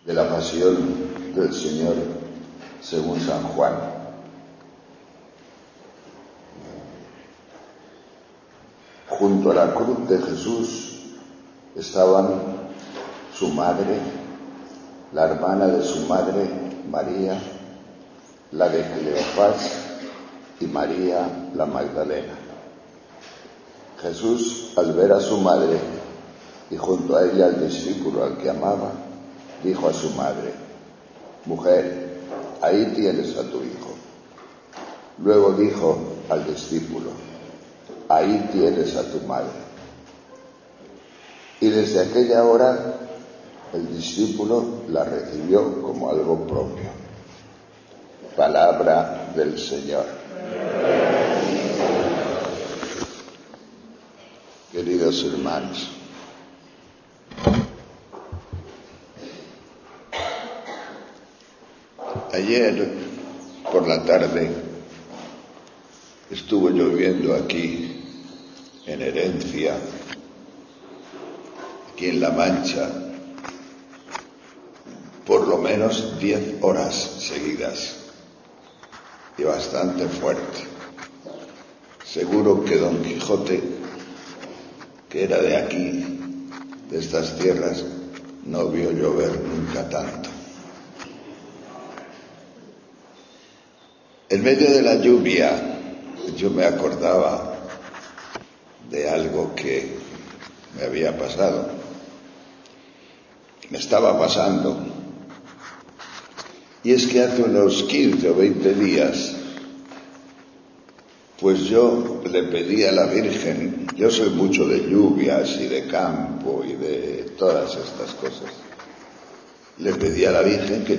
de la pasión del Señor según San Juan. Junto a la cruz de Jesús estaban su madre, la hermana de su madre, María, la de Cleofás y María la Magdalena. Jesús, al ver a su madre y junto a ella al discípulo al que amaba, dijo a su madre: «Mujer, ahí tienes a tu hijo». Luego dijo al discípulo: «Ahí tienes a tu madre». Y desde aquella hora el discípulo la recibió como algo propio. Palabra del Señor. Queridos hermanos, ayer por la tarde estuvo lloviendo aquí en Herencia, aquí en La Mancha, por lo menos 10 horas seguidas y bastante fuerte. Seguro que Don Quijote, que era de aquí, de estas tierras, no vio llover nunca tanto. En medio de la lluvia yo me acordaba de algo que me había pasado, me estaba pasando, y es que hace unos 15 o 20 días, pues yo le pedí a la Virgen, yo soy mucho de lluvias y de campo y de todas estas cosas, le pedí a la Virgen que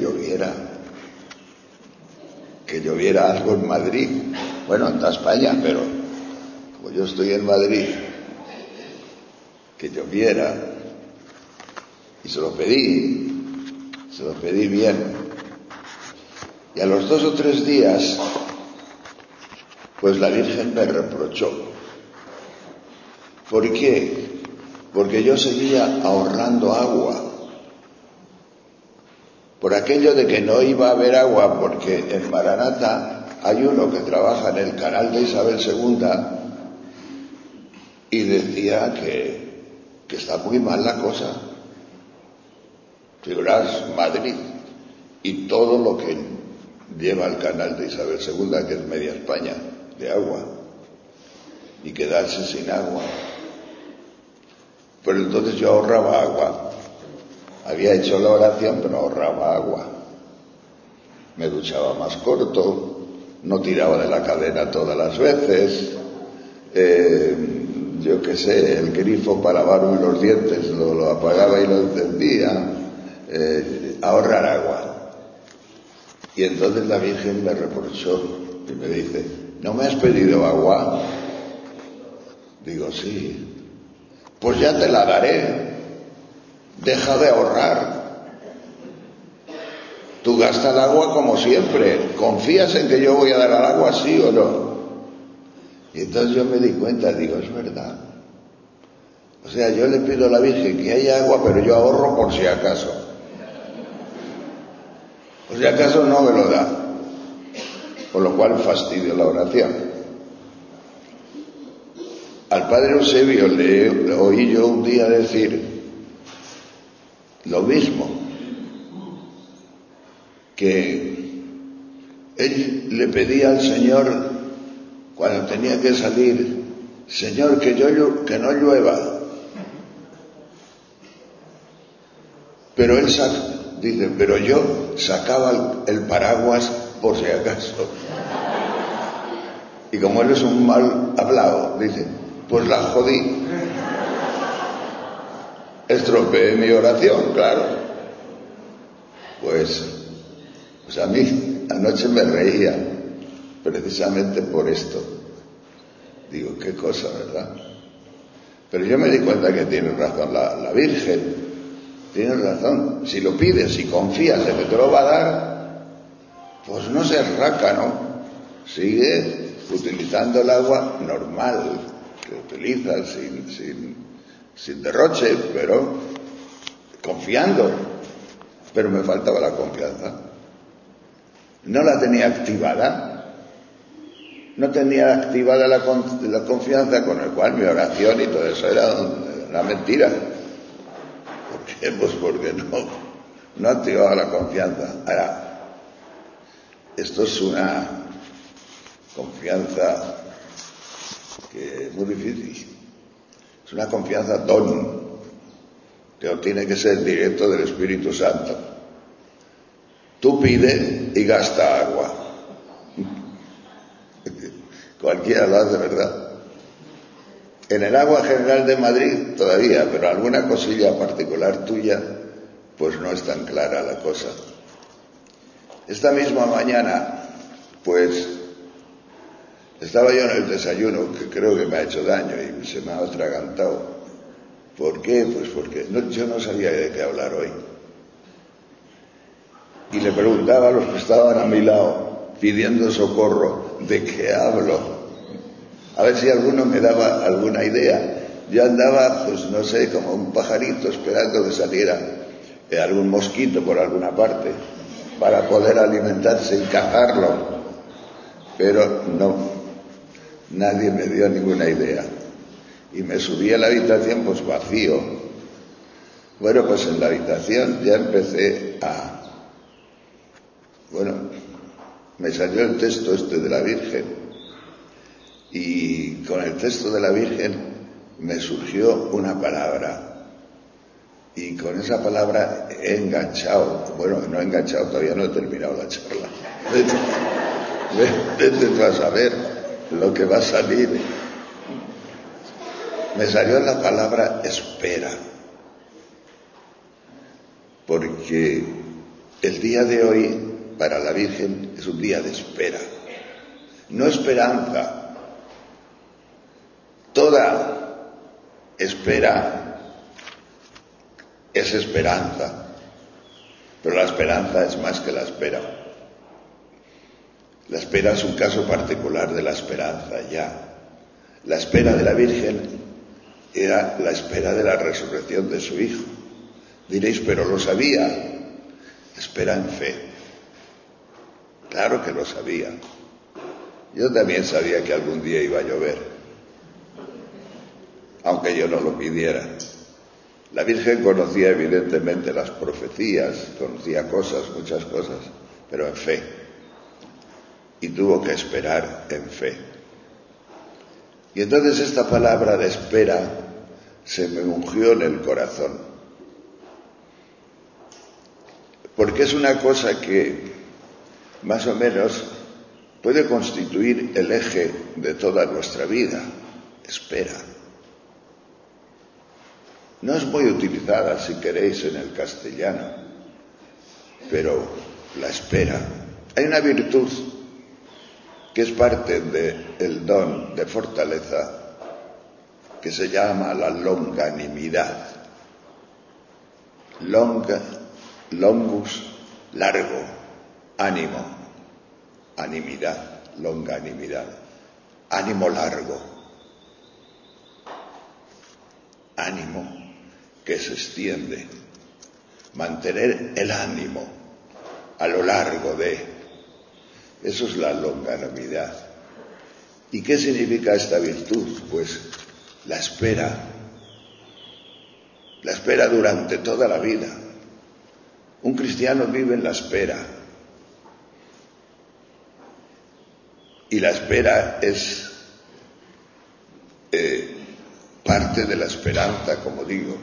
lloviera algo en Madrid, bueno, en toda España, pero como yo estoy en Madrid, que lloviera, y se lo pedí bien, y a los 2 o 3 días, pues la Virgen me reprochó. ¿Por qué? Porque yo seguía ahorrando agua. Por aquello de que no iba a haber agua, porque en Maranata hay uno que trabaja en el canal de Isabel II y decía que está muy mal la cosa. Figuraos, Madrid y todo lo que lleva el canal de Isabel II, que es media España, de agua, y quedarse sin agua. Pero entonces yo ahorraba agua. Había hecho la oración, pero ahorraba agua. Me duchaba más corto, no tiraba de la cadena todas las veces, yo qué sé, el grifo para lavarme los dientes lo apagaba y lo encendía, ahorrar agua. Y entonces la Virgen me reprochó y me dice: ¿no me has pedido agua? Digo, sí. Pues ya te la daré. Deja de ahorrar. Tú gasta el agua como siempre. ¿Confías en que yo voy a dar al agua, sí o no? Y entonces yo me di cuenta, digo, es verdad. O sea, yo le pido a la Virgen que haya agua, pero yo ahorro por si acaso. Por si acaso no me lo da. Con lo cual fastidio la oración. Al padre Eusebio le oí yo un día decir lo mismo, que él le pedía al Señor cuando tenía que salir: Señor, que no llueva. Pero él dice, pero yo sacaba el paraguas por si acaso. Y como él es un mal hablado, dice, pues la jodí. Estropeé mi oración, claro. Pues a mí anoche me reía precisamente por esto. Digo, qué cosa, ¿verdad? Pero yo me di cuenta que tiene razón la Virgen. Tiene razón. Si lo pides y confías en que te lo va a dar, pues no seas rácano. Sigue utilizando el agua normal que utilizas sin derroche, pero confiando. pero me faltaba la confianza. No la tenía activada. No tenía activada la confianza, con el cual mi oración y todo eso era una mentira. ¿Por qué? Pues porque no activaba la confianza. Ahora, esto es una confianza que es muy difícil. Es una confianza que tiene que ser directo del Espíritu Santo. Tú pide y gasta agua. Cualquiera lo hace, ¿verdad? En el agua general de Madrid todavía, pero alguna cosilla particular tuya, pues no es tan clara la cosa. Esta misma mañana, pues, estaba yo en el desayuno, que creo que me ha hecho daño y se me ha atragantado. ¿Por qué? Pues porque yo no sabía de qué hablar hoy. Y le preguntaba a los que estaban a mi lado, pidiendo socorro, ¿de qué hablo? A ver si alguno me daba alguna idea. Yo andaba, pues no sé, como un pajarito esperando que saliera algún mosquito por alguna parte para poder alimentarse y cazarlo. Pero no, nadie me dio ninguna idea. Y me subí a la habitación, pues vacío. Bueno, pues en la habitación ya empecé me salió el texto este de la Virgen. Y con el texto de la Virgen me surgió una palabra. Y con esa palabra he enganchado. Bueno, no he enganchado, todavía no he terminado la charla. Vete tú a saber lo que va a salir. Me salió la palabra espera. Porque el día de hoy, para la Virgen, es un día de espera. No esperanza. Toda espera es esperanza, pero la esperanza es más que la espera. La espera es un caso particular de la esperanza ya. La espera de la Virgen era la espera de la resurrección de su Hijo. Diréis, pero lo sabía. Espera en fe. Claro que lo sabía. Yo también sabía que algún día iba a llover, aunque yo no lo pidiera. La Virgen conocía evidentemente las profecías, conocía cosas, muchas cosas, pero en fe. Y tuvo que esperar en fe. Y entonces esta palabra de espera se me ungió en el corazón. Porque es una cosa que más o menos puede constituir el eje de toda nuestra vida. Espera. No es muy utilizada, si queréis, en el castellano, pero la espera. Hay una virtud que es parte del don de fortaleza que se llama la longanimidad. Longus, largo, ánimo, animidad, longanimidad, ánimo largo, ánimo que se extiende, mantener el ánimo a lo largo de, eso es la longanimidad. ¿Y qué significa esta virtud? Pues la espera durante toda la vida. Un cristiano vive en la espera. Y la espera es parte de la esperanza, como digo.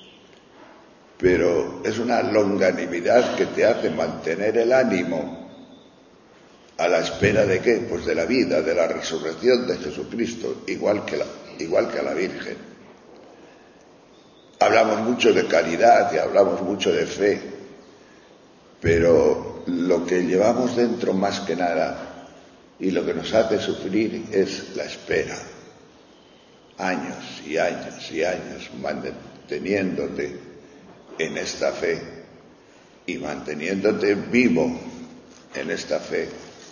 Pero es una longanimidad que te hace mantener el ánimo a la espera de ¿qué? Pues de la vida, de la resurrección de Jesucristo, igual que a la Virgen. Hablamos mucho de caridad y hablamos mucho de fe, pero lo que llevamos dentro más que nada y lo que nos hace sufrir es la espera. Años y años y años manteniéndote en esta fe y manteniéndote vivo en esta fe.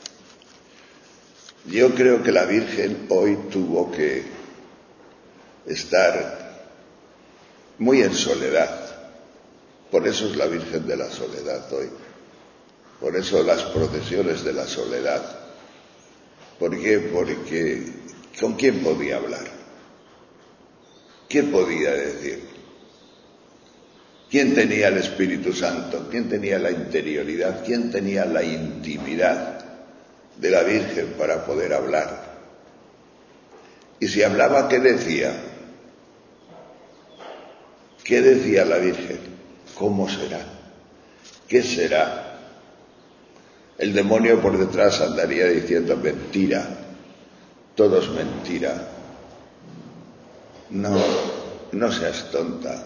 Yo creo que la Virgen hoy tuvo que estar muy en soledad, Por eso es la Virgen de la Soledad hoy. Por eso las procesiones de la soledad. ¿Por qué? Porque ¿con quién podía hablar? ¿Qué podía decir? ¿Quién tenía el Espíritu Santo? ¿Quién tenía la interioridad? ¿Quién tenía la intimidad de la Virgen para poder hablar? Y si hablaba, ¿qué decía? ¿Qué decía la Virgen? ¿Cómo será? ¿Qué será? El demonio por detrás andaría diciendo mentira, todo es mentira. No seas tonta.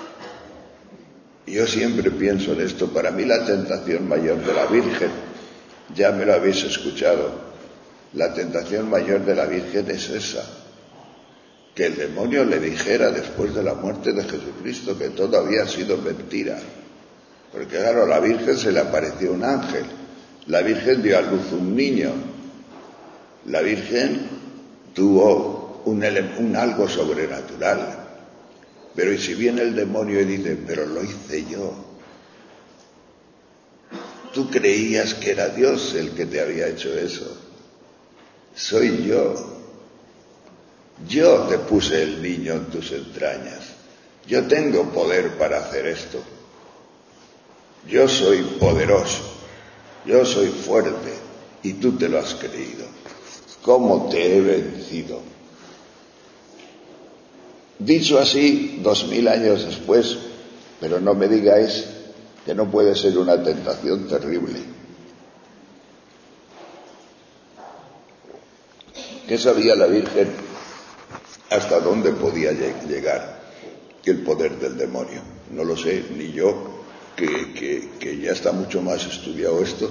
Yo siempre pienso en esto. Para mí la tentación mayor de la Virgen, ya me lo habéis escuchado, la tentación mayor de la Virgen es esa, que el demonio le dijera después de la muerte de Jesucristo que todo había sido mentira. Porque claro, a la Virgen se le apareció un ángel, la Virgen dio a luz un niño, la Virgen tuvo un algo sobrenatural. Pero y si viene el demonio y dice, pero lo hice yo. Tú creías que era Dios el que te había hecho eso. Soy yo. Yo te puse el niño en tus entrañas. Yo tengo poder para hacer esto. Yo soy poderoso. Yo soy fuerte. Y tú te lo has creído. ¿Cómo te he vencido? Dicho así, 2000 años después, pero no me digáis que no puede ser una tentación terrible. ¿Qué sabía la Virgen hasta dónde podía llegar el poder del demonio? No lo sé, ni yo, que ya está mucho más estudiado esto.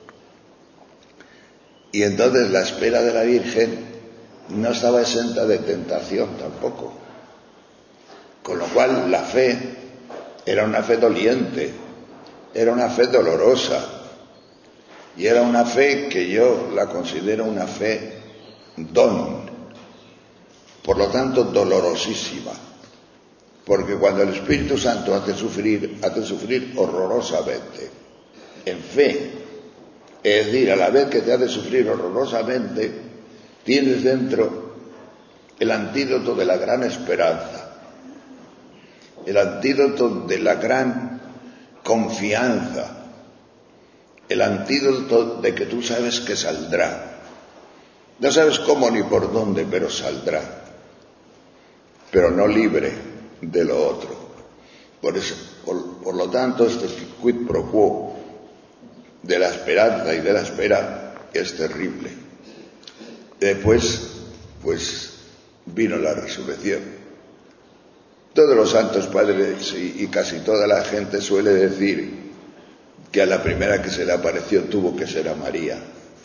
Y entonces la espera de la Virgen no estaba exenta de tentación tampoco. Con lo cual la fe era una fe doliente, era una fe dolorosa, y era una fe que yo la considero una fe don, por lo tanto dolorosísima, porque cuando el Espíritu Santo hace sufrir horrorosamente, en fe, es decir, a la vez que te hace sufrir horrorosamente, tienes dentro el antídoto de la gran esperanza, el antídoto de la gran confianza, el antídoto de que tú sabes que saldrá. No sabes cómo ni por dónde, pero saldrá. Pero no libre de lo otro. Por lo tanto, este quid pro quo de la esperanza y de la espera es terrible. Después, pues, vino la resurrección. Todos los santos padres y casi toda la gente suele decir que a la primera que se le apareció tuvo que ser a María.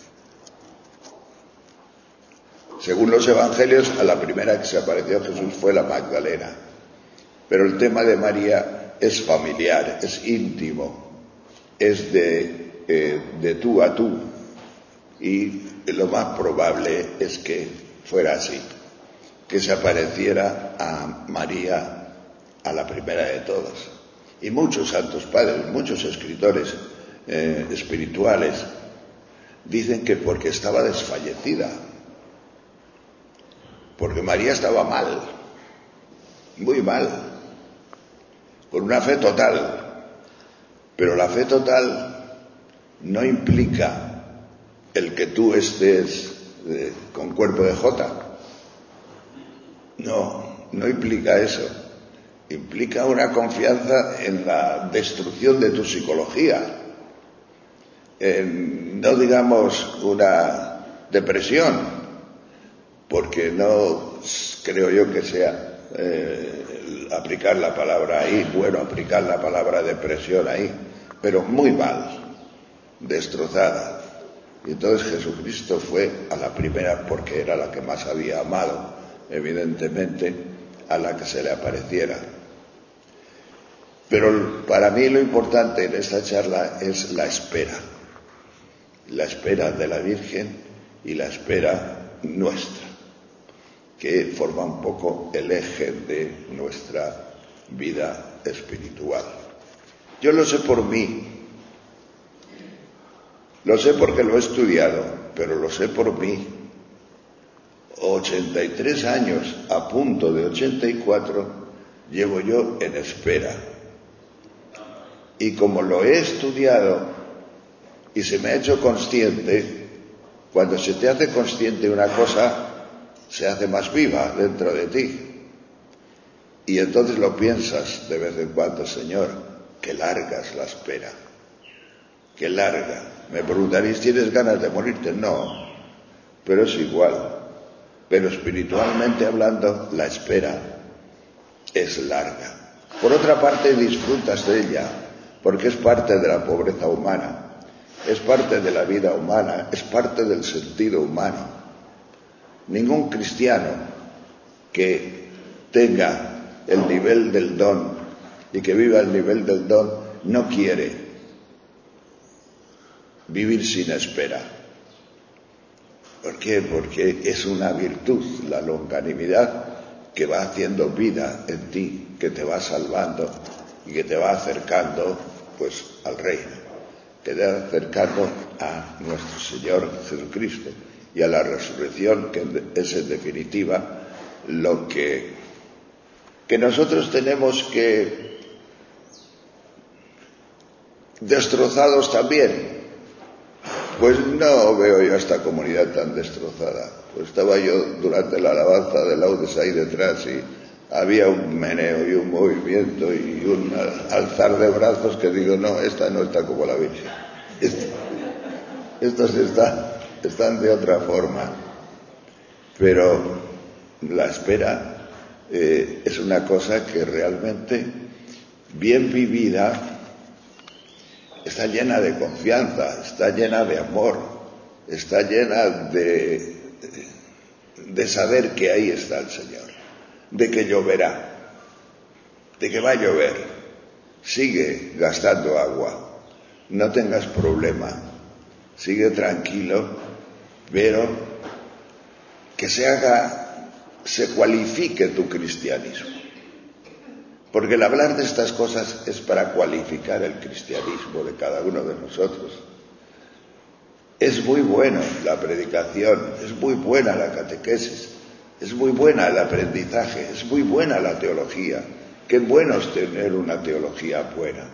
Según los evangelios, a la primera que se apareció a Jesús fue la Magdalena. Pero el tema de María es familiar, es íntimo, es de tú a tú. Y lo más probable es que fuera así, que se apareciera a María a la primera de todos. Y muchos santos padres, muchos escritores espirituales dicen que porque estaba desfallecida, porque María estaba mal, muy mal, con una fe total. Pero la fe total no implica el que tú estés con cuerpo de jota. No implica eso. Implica una confianza en la destrucción de tu psicología. No digamos una depresión, porque no creo yo que sea aplicar la palabra ahí, bueno, aplicar la palabra depresión ahí, pero muy mal, destrozada. Y entonces Jesucristo fue a la primera, porque era la que más había amado, evidentemente, a la que se le apareciera. Pero para mí lo importante en esta charla es la espera de la Virgen y la espera nuestra, que forma un poco el eje de nuestra vida espiritual. Yo lo sé por mí. Lo sé porque lo he estudiado, pero lo sé por mí. 83 años, a punto de 84, llevo yo en espera. Y como lo he estudiado y se me ha hecho consciente, cuando se te hace consciente una cosa, se hace más viva dentro de ti. Y entonces lo piensas de vez en cuando: Señor, qué larga es la espera. Qué larga. Me preguntaréis, ¿tienes ganas de morirte? No, pero es igual. Pero espiritualmente hablando, la espera es larga. Por otra parte, disfrutas de ella, porque es parte de la pobreza humana, es parte de la vida humana, es parte del sentido humano. Ningún cristiano que tenga el nivel del don y que viva el nivel del don no quiere vivir sin espera. ¿Por qué? Porque es una virtud, la longanimidad, que va haciendo vida en ti, que te va salvando y que te va acercando pues al reino, que te va acercando a nuestro Señor Jesucristo y a la resurrección, que es en definitiva lo que nosotros tenemos que, destrozados también. Pues no veo yo a esta comunidad tan destrozada. Pues estaba yo durante la alabanza de laudes ahí detrás y había un meneo y un movimiento y un alzar de brazos que digo, no, esta no está como la Virgen. Estos están de otra forma. Pero la espera es una cosa que realmente, bien vivida, está llena de confianza, está llena de amor, está llena de saber que ahí está el Señor, de que lloverá, de que va a llover. Sigue gastando agua, no tengas problema, sigue tranquilo, pero que se cualifique tu cristianismo. Porque el hablar de estas cosas es para cualificar el cristianismo de cada uno de nosotros. Es muy bueno la predicación, es muy buena la catequesis, es muy buena el aprendizaje, es muy buena la teología. Qué bueno es tener una teología buena.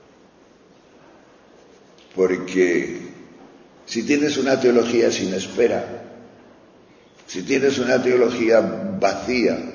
Porque si tienes una teología sin espera, si tienes una teología vacía,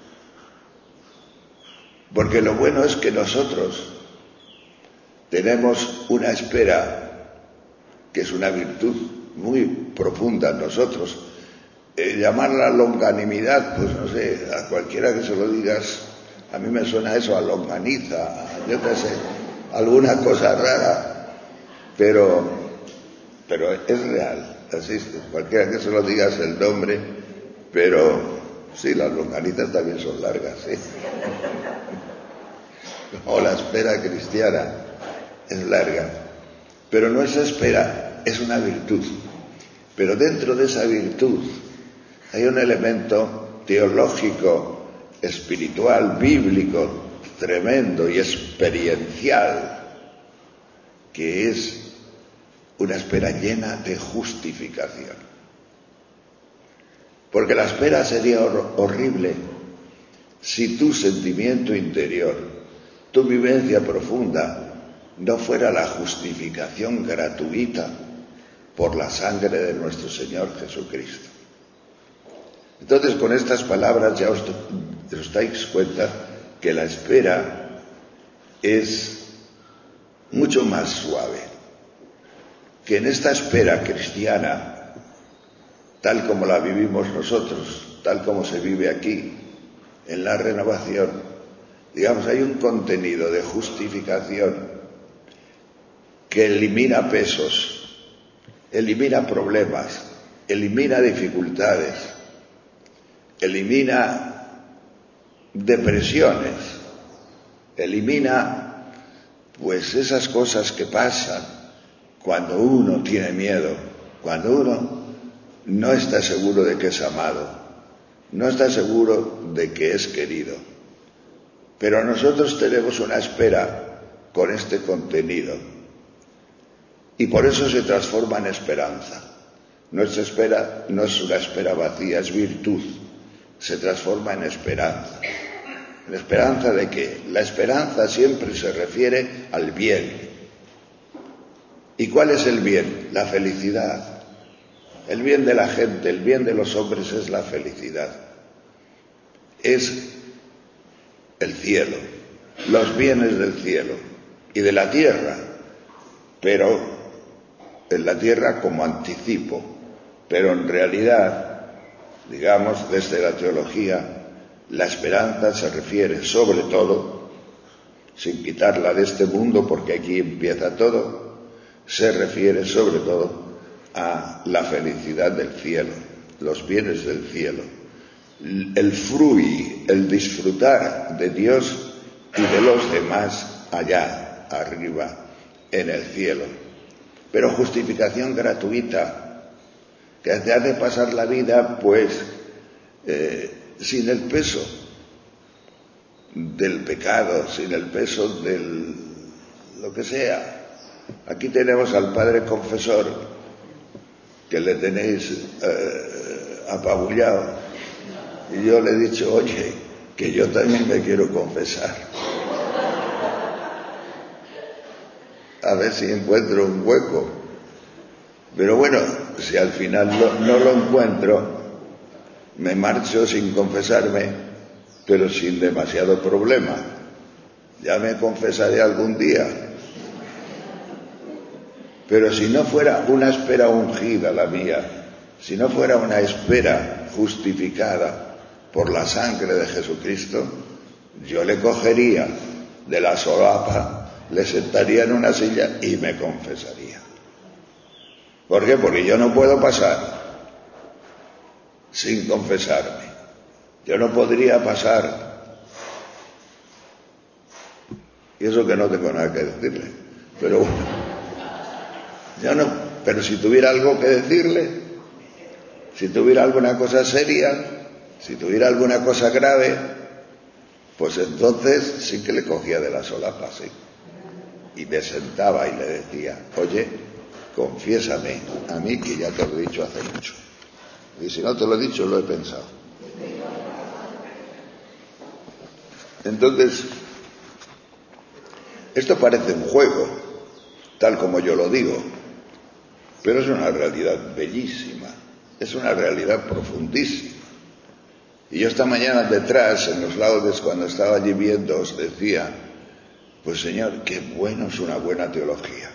porque lo bueno es que nosotros tenemos una espera que es una virtud muy profunda en nosotros. Llamarla longanimidad, pues no sé, a cualquiera que se lo digas, a mí me suena eso, a longaniza, yo qué sé, alguna cosa rara, pero es real, existe. Cualquiera que se lo digas el nombre, pero sí, las longanizas también son largas, ¿sí? O la espera cristiana es larga, pero no es espera, es una virtud. Pero dentro de esa virtud hay un elemento teológico, espiritual, bíblico, tremendo y experiencial, que es una espera llena de justificación. Porque la espera sería horrible si tu sentimiento interior, tu vivencia profunda, no fuera la justificación gratuita por la sangre de nuestro Señor Jesucristo. Entonces, con estas palabras ya os dais cuenta que la espera es mucho más suave, que en esta espera cristiana, tal como la vivimos nosotros, tal como se vive aquí, en la renovación, digamos, hay un contenido de justificación que elimina pesos, elimina problemas, elimina dificultades, elimina depresiones, elimina pues esas cosas que pasan cuando uno tiene miedo, cuando uno no está seguro de que es amado, no está seguro de que es querido. Pero nosotros tenemos una espera con este contenido. Y por eso se transforma en esperanza. Nuestra espera no es una espera vacía, es virtud. Se transforma en esperanza. ¿En esperanza de qué? La esperanza siempre se refiere al bien. ¿Y cuál es el bien? La felicidad. El bien de la gente, el bien de los hombres es la felicidad. Es el cielo, los bienes del cielo y de la tierra, pero en la tierra como anticipo, pero en realidad, digamos, desde la teología, la esperanza se refiere sobre todo, sin quitarla de este mundo porque aquí empieza todo, se refiere sobre todo a la felicidad del cielo, los bienes del cielo, el frui, el disfrutar de Dios y de los demás allá arriba en el cielo. Pero justificación gratuita que te hace pasar la vida pues sin el peso del pecado, sin el peso del lo que sea. Aquí tenemos al padre confesor que le tenéis apabullado, y yo le he dicho, oye, que yo también me quiero confesar, a ver si encuentro un hueco, pero bueno, si al final no lo encuentro, me marcho sin confesarme, pero sin demasiado problema, ya me confesaré algún día. Pero si no fuera una espera ungida la mía, si no fuera una espera justificada por la sangre de Jesucristo, yo le cogería de la solapa, le sentaría en una silla y me confesaría. ¿Por qué? Porque yo no puedo pasar sin confesarme. Yo no podría pasar. Y eso que no tengo nada que decirle. Pero bueno. Pero si tuviera algo que decirle, si tuviera alguna cosa seria, si tuviera alguna cosa grave, pues entonces sí que le cogía de la solapa, sí. Y me sentaba y le decía, oye, confiésame a mí que ya te lo he dicho hace mucho. Y si no te lo he dicho, lo he pensado. Entonces, esto parece un juego, tal como yo lo digo, pero es una realidad bellísima, es una realidad profundísima. Y yo esta mañana detrás, en los laudes, cuando estaba allí viendo, os decía, pues Señor, qué bueno es una buena teología.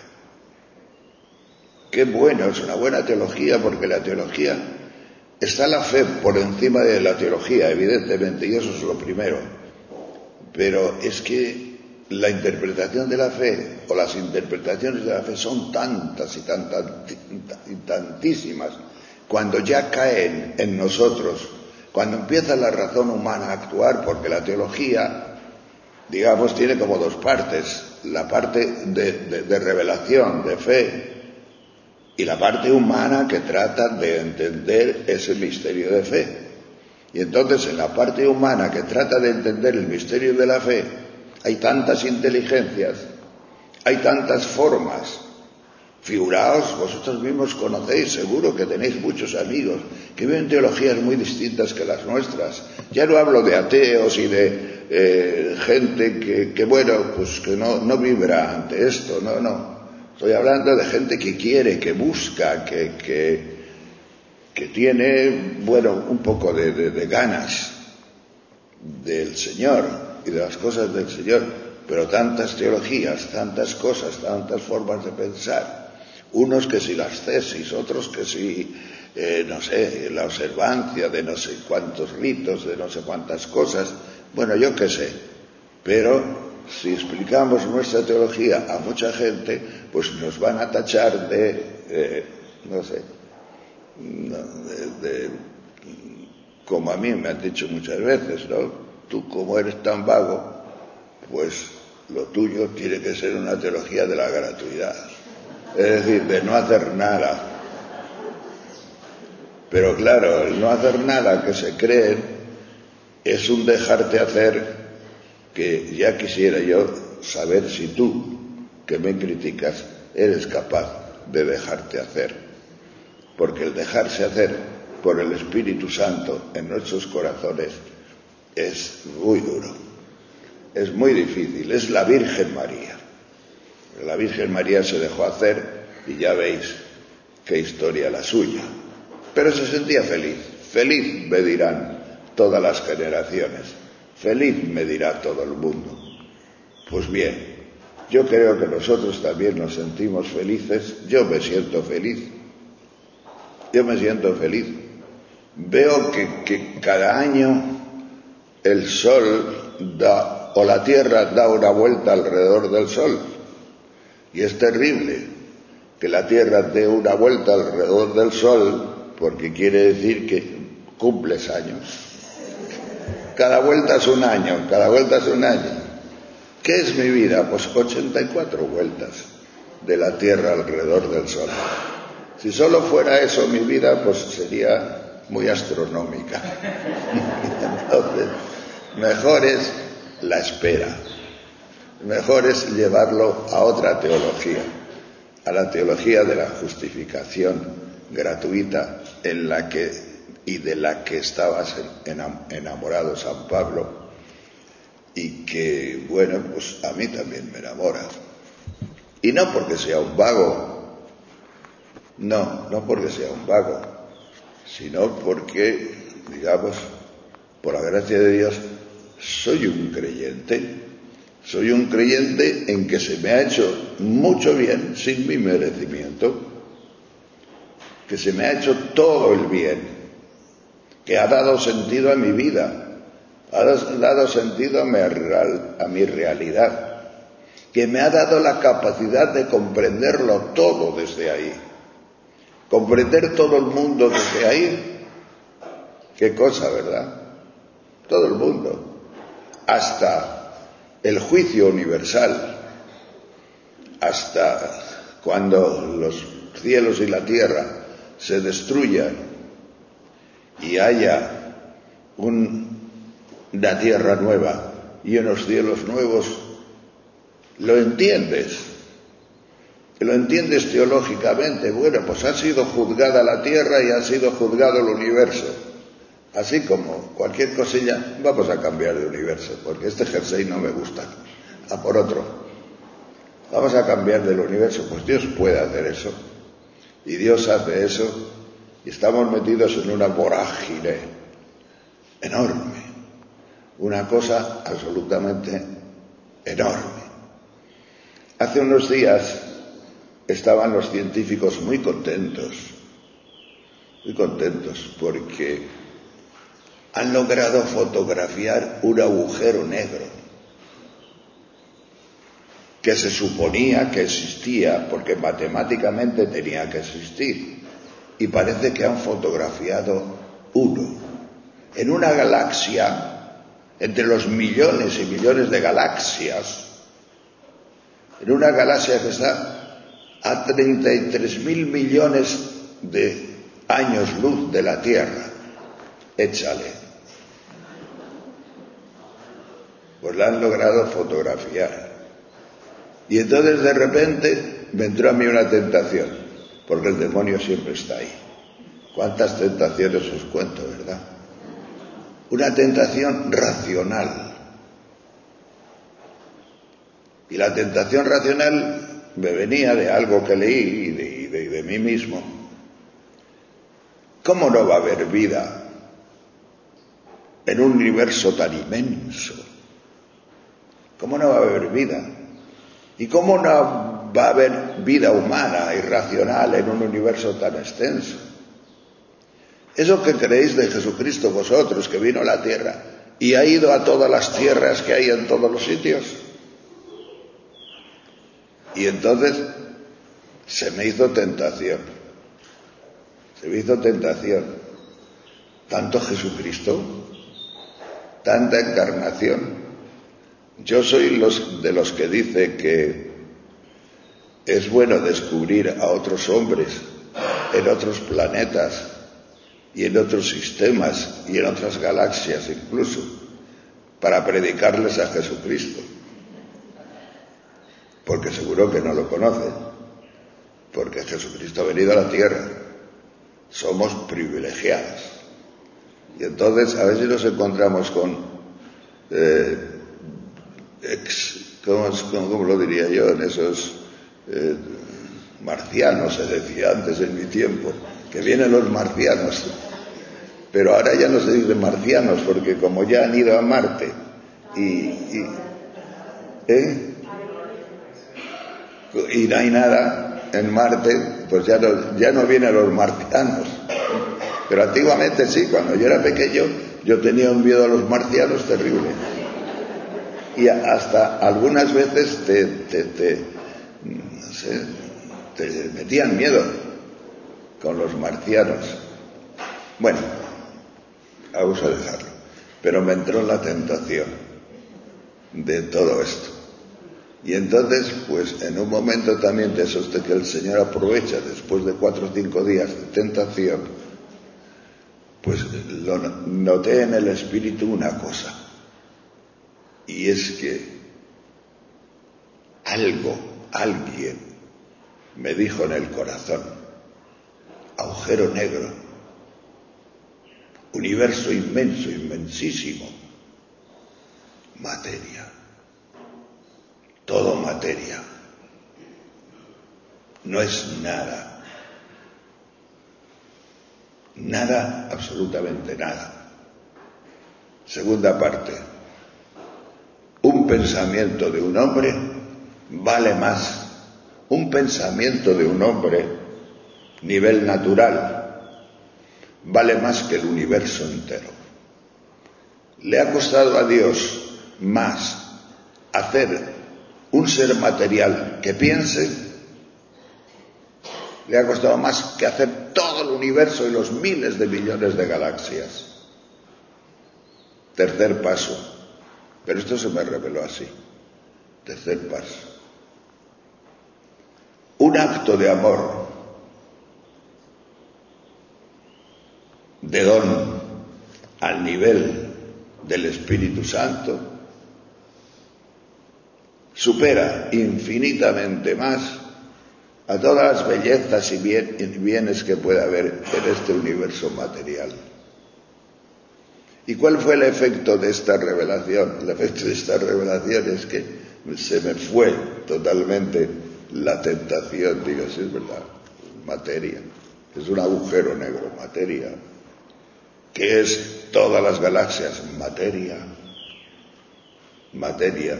Qué bueno es una buena teología, porque la teología, está la fe por encima de la teología, evidentemente, y eso es lo primero. Pero es que la interpretación de la fe, o las interpretaciones de la fe, son tantas y tantísimas, cuando ya caen en nosotros, cuando empieza la razón humana a actuar, porque la teología, digamos, tiene como dos partes, la parte de revelación, de fe, y la parte humana que trata de entender ese misterio de fe. Y entonces en la parte humana que trata de entender el misterio de la fe, hay tantas inteligencias, hay tantas formas. Figuraos, vosotros mismos conocéis, seguro que tenéis muchos amigos que viven teologías muy distintas que las nuestras. Ya no hablo de ateos y de gente que bueno, pues que no vibra ante esto, no. Estoy hablando de gente que quiere, que busca, que tiene, bueno, un poco de ganas del Señor y de las cosas del Señor, pero tantas teologías, tantas cosas, tantas formas de pensar. Unos que si las tesis, otros que si, no sé, la observancia de no sé cuántos ritos, de no sé cuántas cosas. Bueno, yo qué sé. Pero si explicamos nuestra teología a mucha gente, pues nos van a tachar no sé, como a mí me han dicho muchas veces, ¿no? Tú como eres tan vago, pues lo tuyo tiene que ser una teología de la gratuidad. Es decir, de no hacer nada. Pero claro, el no hacer nada que se creen es un dejarte hacer que ya quisiera yo saber si tú, que me criticas, eres capaz de dejarte hacer. Porque el dejarse hacer por el Espíritu Santo en nuestros corazones es muy duro, es muy difícil. Es la Virgen María. La Virgen María se dejó hacer y ya veis qué historia la suya. Pero se sentía feliz. Feliz me dirán todas las generaciones. Feliz me dirá todo el mundo. Pues bien, yo creo que nosotros también nos sentimos felices. Yo me siento feliz. Yo me siento feliz. Veo que cada año el Sol da, o la Tierra da una vuelta alrededor del Sol. Y es terrible que la Tierra dé una vuelta alrededor del Sol, porque quiere decir que cumples años. Cada vuelta es un año, cada vuelta es un año. ¿Qué es mi vida? Pues 84 vueltas de la Tierra alrededor del Sol. Si solo fuera eso mi vida, pues sería muy astronómica. Entonces, mejor es la espera. Mejor es llevarlo a otra teología, a la teología de la justificación gratuita en la que y de la que estaba enamorado San Pablo, y que, bueno, pues a mí también me enamora. Y no porque sea un vago, no porque sea un vago, sino porque, digamos, por la gracia de Dios, soy un creyente. Soy un creyente en que se me ha hecho mucho bien sin mi merecimiento, que se me ha hecho todo el bien, que ha dado sentido a mi vida, ha dado sentido a mi realidad, que me ha dado la capacidad de comprenderlo todo desde ahí. Comprender todo el mundo desde ahí, qué cosa, ¿verdad? Todo el mundo, hasta el juicio universal, hasta cuando los cielos y la tierra se destruyan y haya una tierra nueva y unos cielos nuevos, lo entiendes teológicamente. Bueno, pues ha sido juzgada la tierra y ha sido juzgado el universo. Así como cualquier cosilla, vamos a cambiar de universo, porque este jersey no me gusta, a por otro. Vamos a cambiar del universo. Pues Dios puede hacer eso, y Dios hace eso, y estamos metidos en una vorágine enorme, una cosa absolutamente enorme. Hace unos días estaban los científicos muy contentos, porque han logrado fotografiar un agujero negro que se suponía que existía, porque matemáticamente tenía que existir, y parece que han fotografiado uno en una galaxia, entre los millones y millones de galaxias, en una galaxia que está a 33.000 millones de años luz de la Tierra. Échale. Pues la han logrado fotografiar. Y entonces de repente me entró a mí una tentación, porque el demonio siempre está ahí. ¿Cuántas tentaciones os cuento, verdad? Una tentación racional. Y la tentación racional me venía de algo que leí y de mí mismo. ¿Cómo no va a haber vida en un universo tan inmenso? ¿Cómo no va a haber vida? ¿Y cómo no va a haber vida humana y racional en un universo tan extenso? Eso que creéis de Jesucristo vosotros, que vino a la tierra y ha ido a todas las tierras que hay en todos los sitios. Y entonces se me hizo tentación. Tanto Jesucristo, tanta encarnación. Yo soy de los que dice que es bueno descubrir a otros hombres en otros planetas y en otros sistemas y en otras galaxias incluso, para predicarles a Jesucristo. porque seguro que no lo conocen, porque Jesucristo ha venido a la tierra. Somos privilegiados. Y entonces a veces nos encontramos con ¿cómo lo diría yo? En esos marcianos, se decía antes en mi tiempo, que vienen los marcianos. Pero ahora ya no se dice marcianos, porque como ya han ido a Marte y no hay nada en Marte, pues ya no vienen los marcianos. Pero antiguamente sí, cuando yo era pequeño, yo tenía un miedo a los marcianos terrible. Y hasta algunas veces no sé, te metían miedo con los marcianos. Bueno, vamos a dejarlo. Pero me entró la tentación de todo esto. Y entonces, pues en un momento también de esos de que el Señor aprovecha, después de 4 o 5 días de tentación, pues lo noté en el espíritu una cosa. Y es que alguien me dijo en el corazón: agujero negro, universo inmenso, inmensísimo, materia, todo materia, no es nada, nada, absolutamente nada. Segunda parte: un pensamiento de un hombre vale más, un pensamiento de un hombre, nivel natural, vale más que el universo entero. Le ha costado a Dios más hacer un ser material que piense, le ha costado más que hacer todo el universo y los miles de millones de galaxias. Tercer paso. Pero esto se me reveló así. Tercer paso. Un acto de amor, de don, al nivel del Espíritu Santo, supera infinitamente más a todas las bellezas y bienes que puede haber en este universo material. ¿Y cuál fue el efecto de esta revelación? El efecto de esta revelación es que se me fue totalmente la tentación. Digo, sí, es verdad, materia, es un agujero negro, materia. ¿Qué es todas las galaxias? Materia, materia.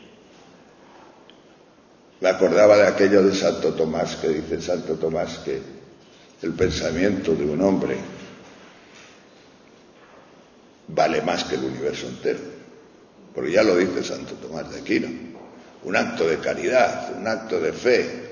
Me acordaba de aquello de Santo Tomás, que dice Santo Tomás que el pensamiento de un hombre vale más que el universo entero, porque ya lo dice Santo Tomás de Aquino. Un acto de caridad, un acto de fe.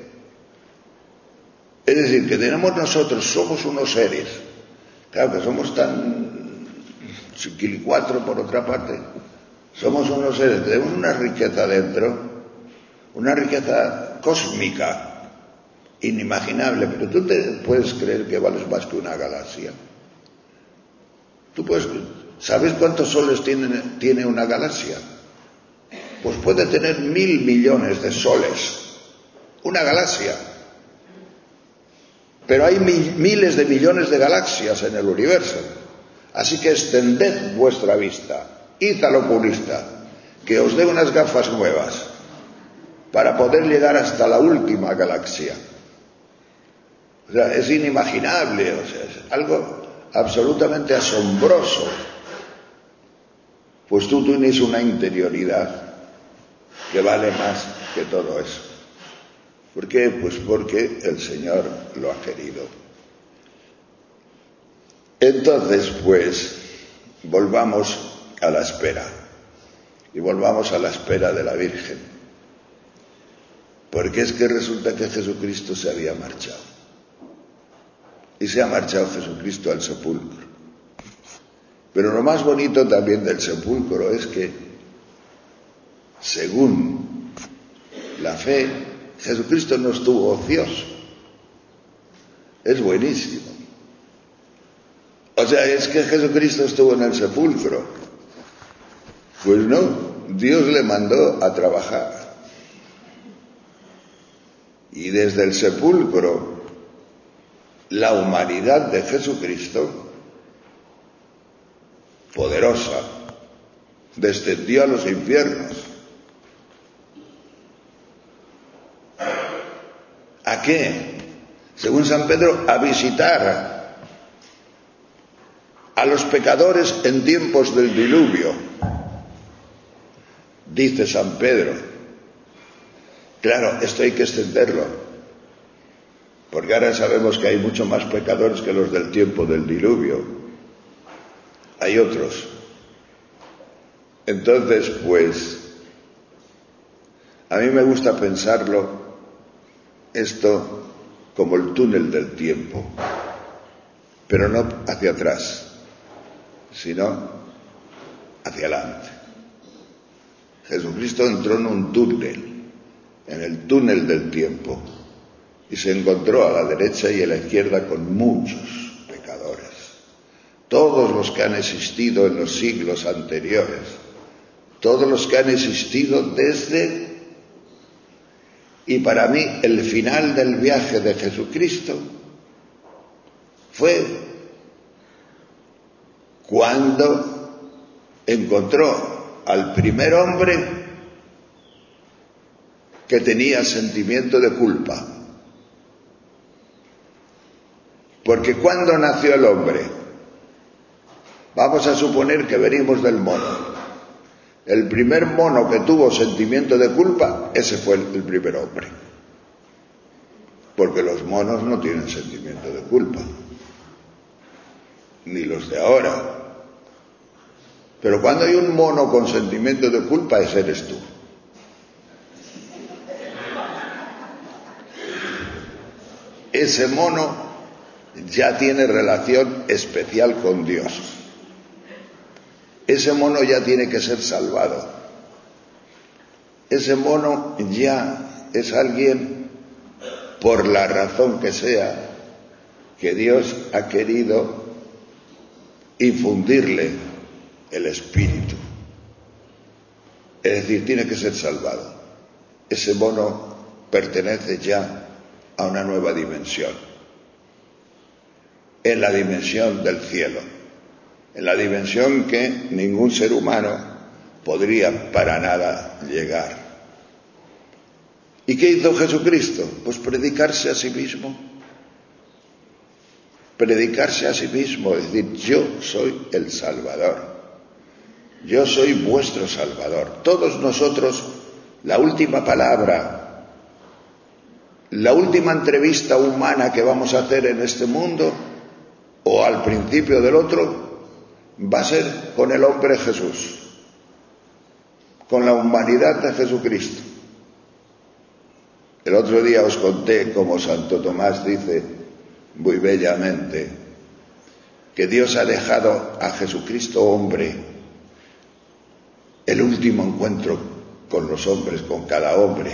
Es decir, que somos unos seres, claro que somos tan chiquilicuatro por otra parte, somos unos seres, tenemos una riqueza dentro, una riqueza cósmica, inimaginable, pero tú te puedes creer que vales más que una galaxia. ¿Sabes cuántos soles tiene una galaxia? Pues puede tener 1.000 millones de soles, una galaxia. Pero hay miles de millones de galaxias en el universo. Así que extended vuestra vista, id al oculista, que os dé unas gafas nuevas, para poder llegar hasta la última galaxia. O sea, es inimaginable, o sea, es algo absolutamente asombroso. Pues tú tienes una interioridad que vale más que todo eso. ¿Por qué? Pues porque el Señor lo ha querido. Entonces, pues, volvamos a la espera. Y volvamos a la espera de la Virgen. Porque es que resulta que Jesucristo se había marchado. Y se ha marchado Jesucristo al sepulcro. Pero lo más bonito también del sepulcro es que, según la fe, Jesucristo no estuvo ocioso. Es buenísimo. O sea, es que Jesucristo estuvo en el sepulcro. Pues no, Dios le mandó a trabajar. Y desde el sepulcro, la humanidad de Jesucristo, poderosa, descendió a los infiernos. ¿A qué? Según San Pedro, a visitar a los pecadores en tiempos del diluvio. Dice San Pedro. Claro, esto hay que extenderlo, porque ahora sabemos que hay mucho más pecadores que los del tiempo del diluvio. Hay otros. Entonces, pues, a mí me gusta pensarlo, esto, como el túnel del tiempo, pero no hacia atrás, sino hacia adelante. Jesucristo entró en un túnel, en el túnel del tiempo, y se encontró a la derecha y a la izquierda con muchos pecadores, todos los que han existido en los siglos anteriores, todos los que han existido desde... Y para mí el final del viaje de Jesucristo fue cuando encontró al primer hombre que tenía sentimiento de culpa. Porque cuando nació el hombre, vamos a suponer que venimos del mono. El primer mono que tuvo sentimiento de culpa, ese fue el primer hombre. Porque los monos no tienen sentimiento de culpa, ni los de ahora. Pero cuando hay un mono con sentimiento de culpa, ese eres tú. Ese mono ya tiene relación especial con Dios. Ese mono ya tiene que ser salvado. Ese mono ya es alguien, por la razón que sea, que Dios ha querido infundirle el espíritu. Es decir, tiene que ser salvado. Ese mono pertenece ya a una nueva dimensión. En la dimensión del cielo. En la dimensión que ningún ser humano podría para nada llegar. ¿Y qué hizo Jesucristo? Pues predicarse a sí mismo. Predicarse a sí mismo, es decir, yo soy el Salvador. Yo soy vuestro Salvador. Todos nosotros, la última palabra, la última entrevista humana que vamos a hacer en este mundo, o al principio del otro, va a ser con el hombre Jesús, con la humanidad de Jesucristo. El otro día os conté cómo Santo Tomás dice muy bellamente que Dios ha dejado a Jesucristo hombre el último encuentro con los hombres, con cada hombre.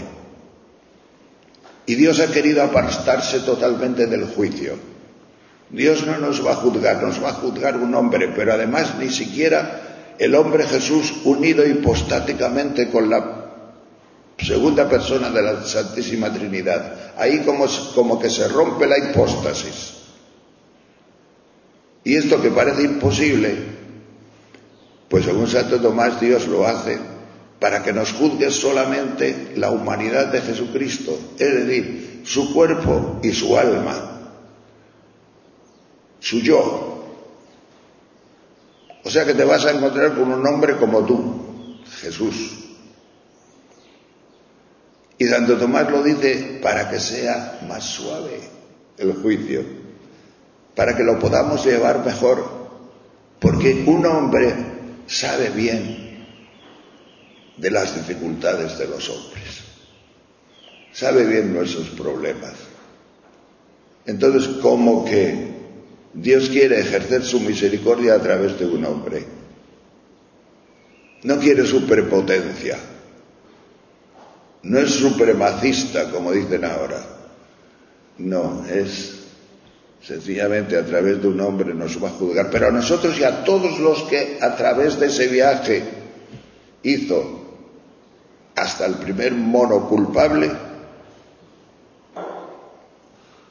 Y Dios ha querido apartarse totalmente del juicio. Dios no nos va a juzgar, nos va a juzgar un hombre, pero además ni siquiera el hombre Jesús unido hipostáticamente con la segunda persona de la Santísima Trinidad. Ahí como que se rompe la hipóstasis. Y esto que parece imposible, pues según Santo Tomás Dios lo hace para que nos juzgue solamente la humanidad de Jesucristo, es decir, su cuerpo y su alma. Su yo. O sea que te vas a encontrar con un hombre como tú, Jesús. Y Santo Tomás lo dice para que sea más suave el juicio, para que lo podamos llevar mejor, porque un hombre sabe bien de las dificultades de los hombres, sabe bien nuestros problemas. Entonces, como que Dios quiere ejercer su misericordia a través de un hombre. No quiere superpotencia. No es supremacista, como dicen ahora. No, es sencillamente a través de un hombre nos va a juzgar. Pero a nosotros y a todos los que a través de ese viaje hizo hasta el primer mono culpable,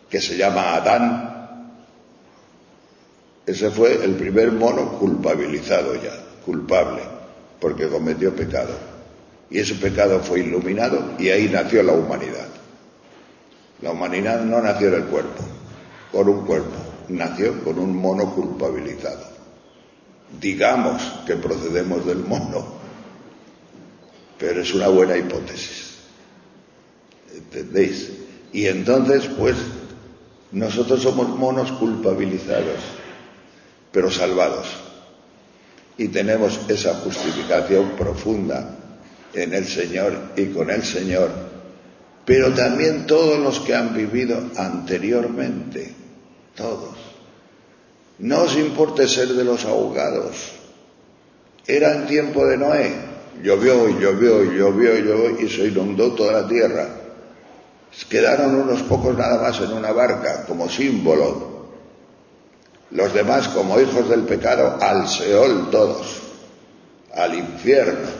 que se llama Adán, ese fue el primer mono culpabilizado ya, culpable, porque cometió pecado. Y ese pecado fue iluminado y ahí nació la humanidad. La humanidad no nació del cuerpo, con un cuerpo, nació con un mono culpabilizado. Digamos que procedemos del mono, pero es una buena hipótesis. ¿Entendéis? Y entonces, pues, nosotros somos monos culpabilizados, pero salvados. Y tenemos esa justificación profunda en el Señor y con el Señor, pero también todos los que han vivido anteriormente, todos. No os importe ser de los ahogados. Era en tiempo de Noé, llovió y llovió y llovió y llovió y se inundó toda la tierra. Quedaron unos pocos nada más en una barca como símbolo. Los demás, como hijos del pecado, al Seol todos, al infierno.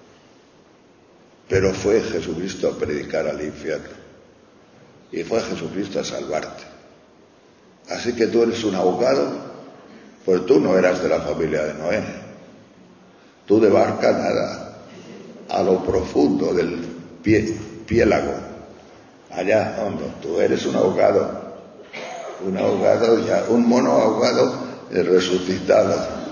Pero fue Jesucristo a predicar al infierno. Y fue Jesucristo a salvarte. Así que tú eres un ahogado, pues tú no eras de la familia de Noé. Tú de barca nada, a lo profundo del piélago, allá hondo. Tú eres un ahogado ya, un mono ahogado resucitado,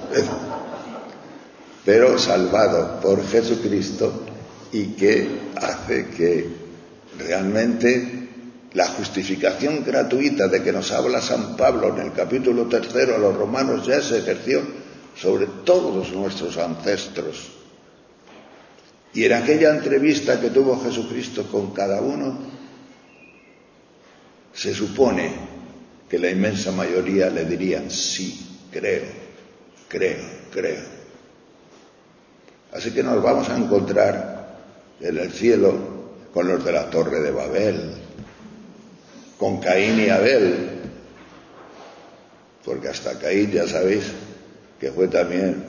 pero salvado por Jesucristo, y que hace que realmente la justificación gratuita de que nos habla San Pablo en el capítulo 3 a los romanos ya se ejerció sobre todos nuestros ancestros. Y en aquella entrevista que tuvo Jesucristo con cada uno, se supone que la inmensa mayoría le dirían sí, creo. Así que nos vamos a encontrar en el cielo con los de la Torre de Babel, con Caín y Abel, porque hasta Caín ya sabéis que fue también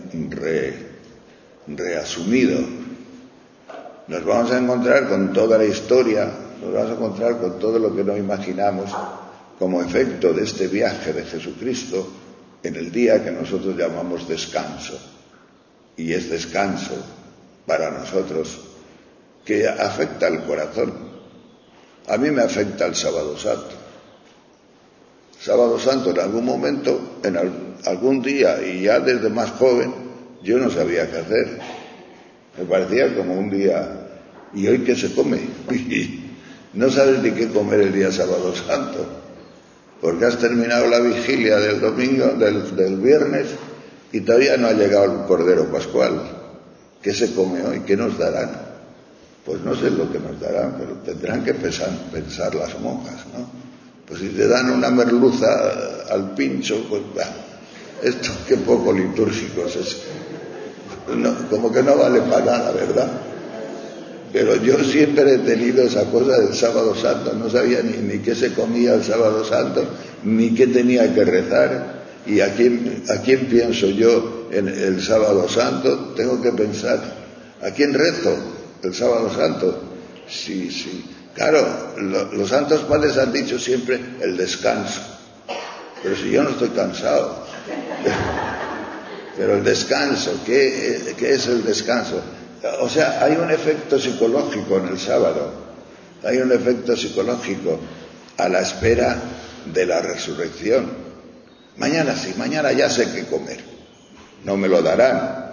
reasumido. Nos vamos a encontrar con toda la historia, nos vamos a encontrar con todo lo que no imaginamos como efecto de este viaje de Jesucristo en el día que nosotros llamamos descanso. Y es descanso para nosotros que afecta al corazón. A mí me afecta el Sábado Santo. Sábado Santo, en algún momento, en algún día, y ya desde más joven, yo no sabía qué hacer. Me parecía como un día, ¿y hoy qué se come? No sabes ni qué comer el día Sábado Santo, porque has terminado la vigilia del domingo, del viernes, y todavía no ha llegado el Cordero Pascual. ¿Qué se come hoy? ¿Qué nos darán? Pues no sé lo que nos darán, pero tendrán que pensar las monjas, ¿no? Pues si te dan una merluza al pincho, pues esto qué poco litúrgicos es. No, como que no vale para nada, ¿verdad? Pero yo siempre he tenido esa cosa del Sábado Santo, no sabía ni qué se comía el Sábado Santo, ni qué tenía que rezar, y a quién pienso yo en el Sábado Santo. Tengo que pensar, ¿a quién rezo el Sábado Santo? Sí. Claro, los santos padres han dicho siempre el descanso, pero si yo no estoy cansado. Pero el descanso, ¿qué es el descanso? O sea, hay un efecto psicológico en el sábado, hay un efecto psicológico a la espera de la resurrección. Mañana sí, mañana ya sé qué comer. No me lo darán,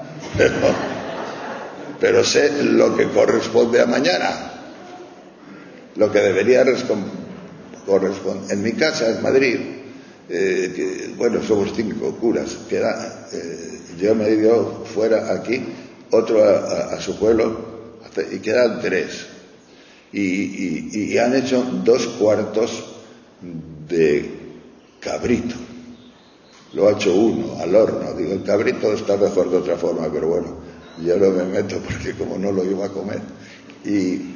pero sé lo que corresponde a mañana, lo que debería corresponder. En mi casa, en Madrid, somos 5 curas, yo me he ido fuera aquí, otro a su pueblo, y quedan 3. Y han hecho 2 cuartos de cabrito. Lo ha hecho uno al horno. Digo, el cabrito está mejor de otra forma, pero bueno, yo no me meto porque como no lo iba a comer. Y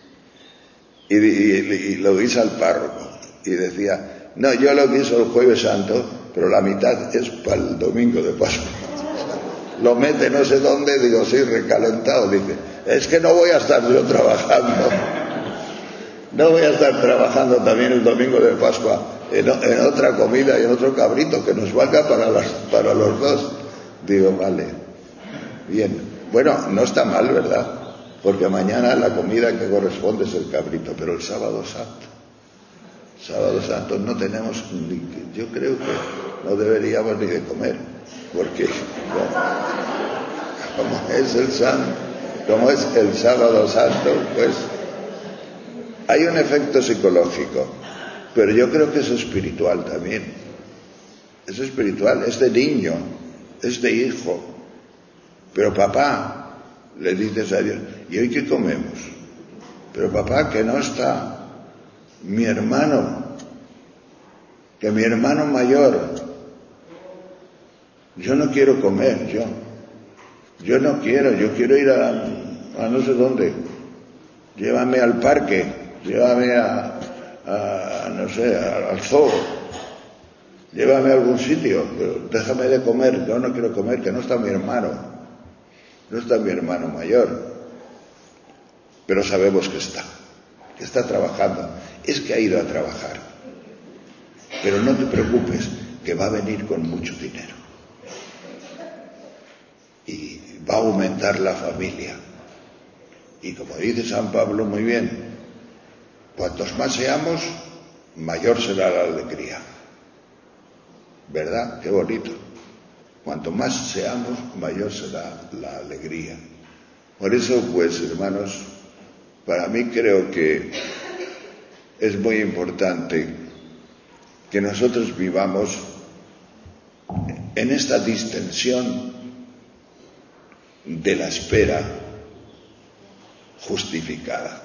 lo hice al párroco. Y decía, no, yo lo hice el Jueves Santo, pero la mitad es para el domingo de Pascua. Lo mete no sé dónde, digo, sí, recalentado. Dice, es que no voy a estar yo trabajando. No voy a estar trabajando también el domingo de Pascua en otra comida y en otro cabrito que nos valga para los dos. Digo, vale, bien. Bueno, no está mal, ¿verdad? Porque mañana la comida que corresponde es el cabrito, pero el sábado santo no tenemos, yo creo que no deberíamos ni de comer, porque como es el sábado santo, pues hay un efecto psicológico, pero yo creo que es espiritual también. Es espiritual, es de niño, es de hijo. Pero papá, le dices a Dios, ¿y hoy qué comemos? Pero papá, que no está mi hermano, que mi hermano mayor, yo no quiero comer, yo no quiero, yo quiero ir a no sé dónde, llévame al parque, llévame a no sé, al zoo, llévame a algún sitio, pero déjame de comer, yo no quiero comer, que no está mi hermano, no está mi hermano mayor, pero sabemos que está trabajando, es que ha ido a trabajar, pero no te preocupes, que va a venir con mucho dinero y va a aumentar la familia. Y como dice San Pablo muy bien, cuantos más seamos, mayor será la alegría. ¿Verdad? Qué bonito. Cuanto más seamos, mayor será la alegría. Por eso, pues, hermanos, para mí creo que es muy importante que nosotros vivamos en esta distensión de la espera justificada,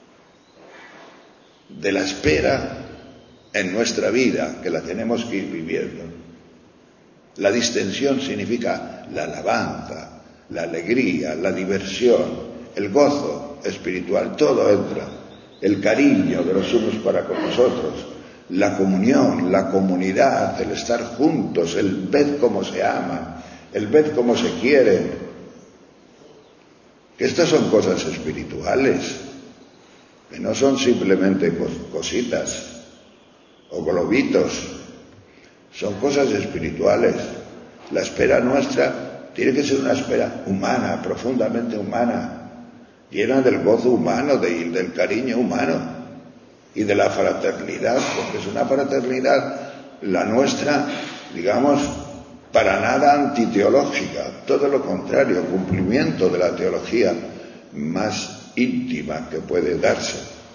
de la espera en nuestra vida, que la tenemos que ir viviendo. La distensión significa la alabanza, la alegría, la diversión, el gozo espiritual, todo entra, el cariño de los unos para con los otros, la comunión, la comunidad, el estar juntos, el ver cómo se aman, el ver cómo se quieren. Estas son cosas espirituales, que no son simplemente cositas o globitos, son cosas espirituales. La espera nuestra tiene que ser una espera humana, profundamente humana, llena del gozo humano, del cariño humano y de la fraternidad, porque es una fraternidad la nuestra, digamos, para nada antiteológica, todo lo contrario, cumplimiento de la teología más íntima que puede darse,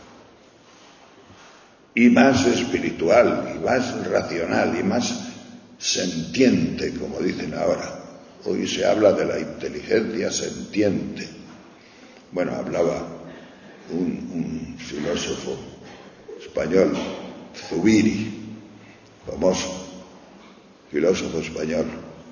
y más espiritual, y más racional, y más sentiente, como dicen ahora. Hoy se habla de la inteligencia sentiente. Bueno, hablaba un filósofo español, Zubiri, famoso filósofo español.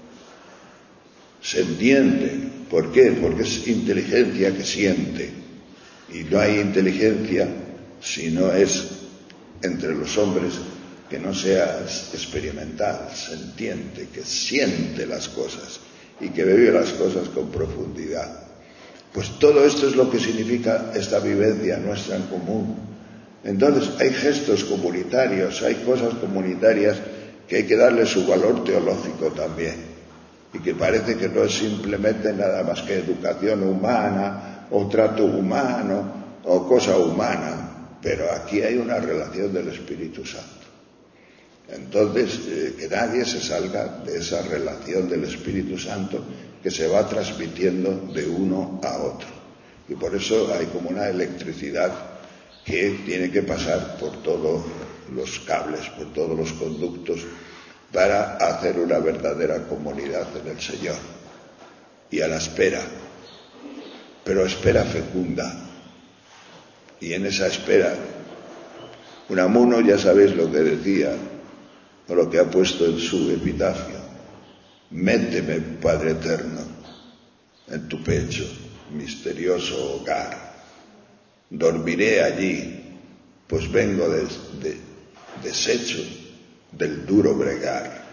Sentiente. ¿Por qué? Porque es inteligencia que siente. Y no hay inteligencia si no es entre los hombres que no sea experimental, sentiente, que siente las cosas y que vive las cosas con profundidad. Pues todo esto es lo que significa esta vivencia nuestra en común. Entonces hay gestos comunitarios, hay cosas comunitarias que hay que darle su valor teológico también, y que parece que no es simplemente nada más que educación humana o trato humano o cosa humana, pero aquí hay una relación del Espíritu Santo. Entonces, que nadie se salga de esa relación del Espíritu Santo que se va transmitiendo de uno a otro. Y por eso hay como una electricidad que tiene que pasar por todos los cables, por todos los conductos, para hacer una verdadera comunidad en el Señor. Y a la espera, pero espera fecunda. Y en esa espera, Unamuno, ya sabéis lo que decía, o lo que ha puesto en su epitafio: méteme, Padre eterno, en tu pecho, misterioso hogar. Dormiré allí, pues vengo deshecho del duro bregar.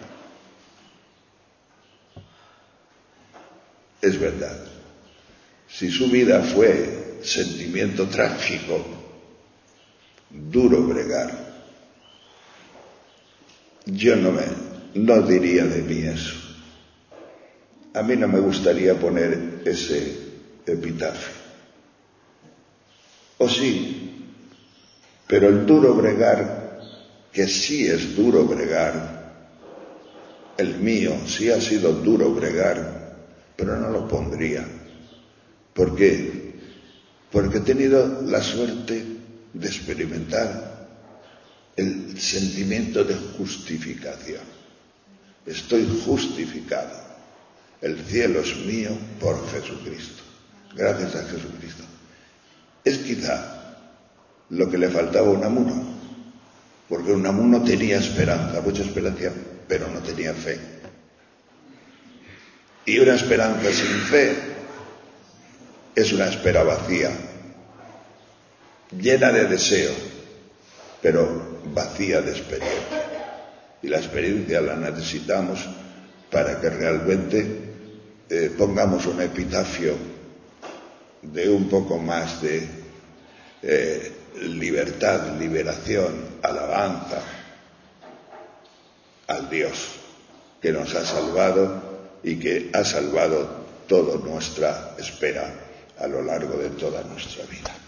Es verdad, si su vida fue sentimiento trágico, duro bregar. Yo no diría de mí eso. A mí no me gustaría poner ese epitafio. O sí, pero el duro bregar, que sí es duro bregar, el mío sí ha sido duro bregar, pero no lo pondría. ¿Por qué? Porque he tenido la suerte de experimentar el sentimiento de justificación. Estoy justificado. El cielo es mío por Jesucristo. Gracias a Jesucristo. Es quizá lo que le faltaba a Unamuno, porque Unamuno tenía esperanza, mucha esperanza, pero no tenía fe. Y una esperanza sin fe es una espera vacía, llena de deseo, pero vacía de experiencia. Y la experiencia la necesitamos para que realmente pongamos un epitafio de un poco más de libertad, liberación, alabanza al Dios que nos ha salvado y que ha salvado toda nuestra espera a lo largo de toda nuestra vida.